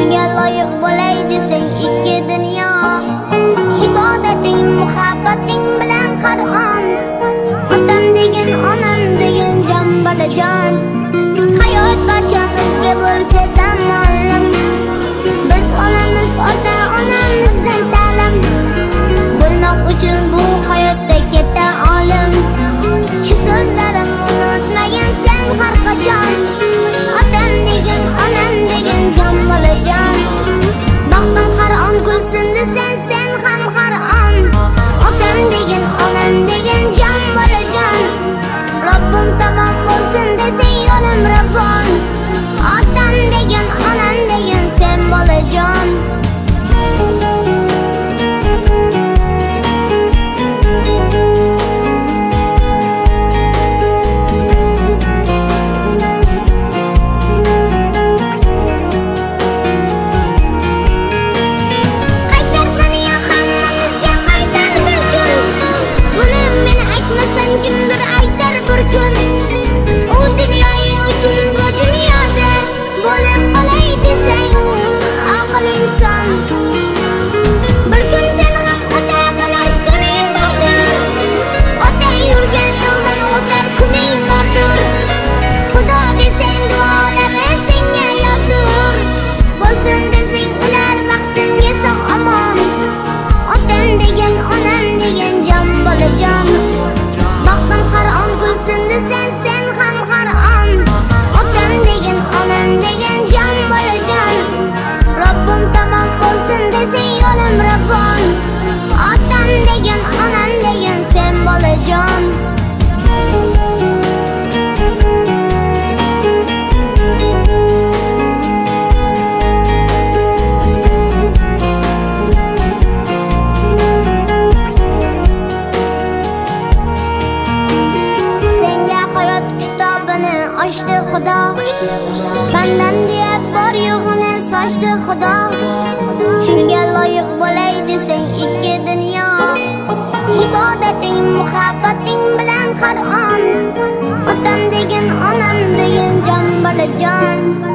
Shunga loyiq bo'lay desang ikki dunyo, ibodating muhabbating bilan Qur'on. Otam degan onam degan jon bolajon, hayot barchamizga bo'lsa tamolim. Biz olamiz ota-onamizdan ta'lim, bo'lmoq uchun bu hayotda katta olim. Shu so'zlarim unutmagan sen har qachon. Otam degan onam degan jon bolajon, baxtim Qur'on kulsin desen sen ham Qur'on. Otam degan onam degan jon bolajon, Robbim tamom bo'lsin desang yo'lim ravon. Otam degan onam degan sen bolajon. Kimdir aytar bir kun, u dunyoyu uchun bu dunyoda bo'lib qolay desang aql inson. Bir kun sen ham ota bo'lar kuning bordir, ota yurgan yo'ldan o'tar kuning bordir. Xudo desang duolari senga yordir, bo'lsin desang ular baxtimga sog' omon. Otam degan onam degan jon bolajon, baxtim Qur'on kulsin desen sen ham Qur'on. Otam degan onam degan jon bolajon, Robbim tamom bo'lsin desang yo'lim ravon. Otam degan onam degan sen bolajon. Ochdi Xudo, bandan deb bor yo'g'ini sochdi Xudo. Shunga loyiq bo'lay desang ikki dunyo, ibodating muhabbating bilan Qur'on. Otam degan onam degan jon bolajon.